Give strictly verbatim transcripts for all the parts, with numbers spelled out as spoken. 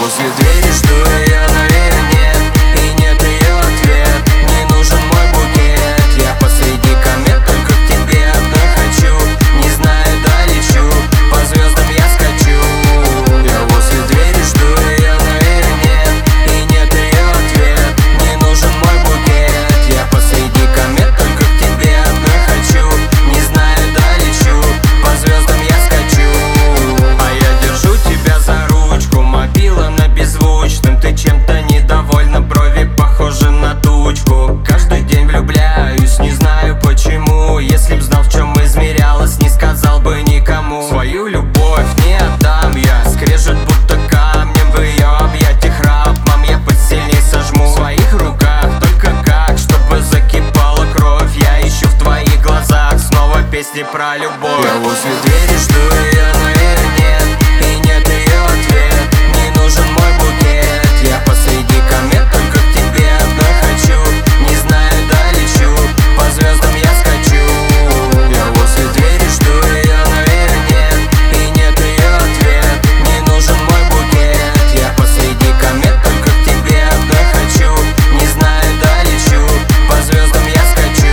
возле двери, жду ее, но ее нет. И нет ее ответ, не нужен мой букет. Я посреди комет, только к тебе одной хочу. Не знаю, долечу, по звездам я скачу. Я возле двери, жду ее, но ее нет. И нет ее ответ, не нужен мой букет. Я посреди комет, только к тебе одной хочу. Не знаю, долечу, по звездам я скачу. А я держу тебя за ручку, мобила на беззвучном. Ты чем-то недовольна, брови похожи на тучку. Каждый день влюбляюсь, не знаю почему. Если б знал, в чем измерялась, не сказал бы никому. Свою любовь не отдам я, скрежет будто камнем в ее объятиях рабом. Я посильней сожму в своих руках, только как, чтобы закипала кровь. Я ищу в твоих глазах снова песни про любовь. Я возле двери, жду ее, но ее нет. И нет ее ответ, не нужен мой букет. Я посреди комет, только к тебе одной хочу. Не знаю, долечу, по звездам я скачу. Я возле двери, жду ее, но ее нет. И нет ее ответ, не нужен мой букет. Я посреди комет, только к тебе одной хочу. Не знаю, долечу, по звездам я скачу.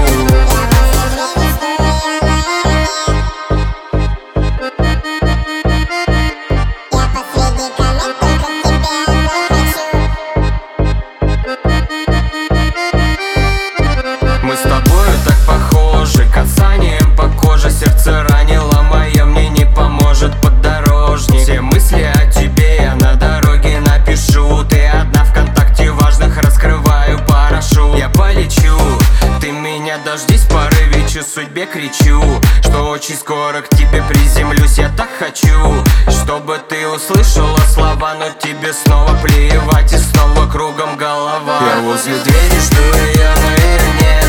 Мы с тобою так похожи, касанием по коже. Сердце ранило мое, мне не поможет поддорожник. Все мысли о тебе я на дороге напишу. Ты одна, ВКонтакте важных раскрываю парашу. Я полечу, ты меня дождись, в порыве судьбе кричу, что очень скоро к тебе приземлюсь. Я так хочу, чтобы ты услышала слова, но тебе снова плевать, и снова кругом голова. Я возле двери, жду ее, но ее нет.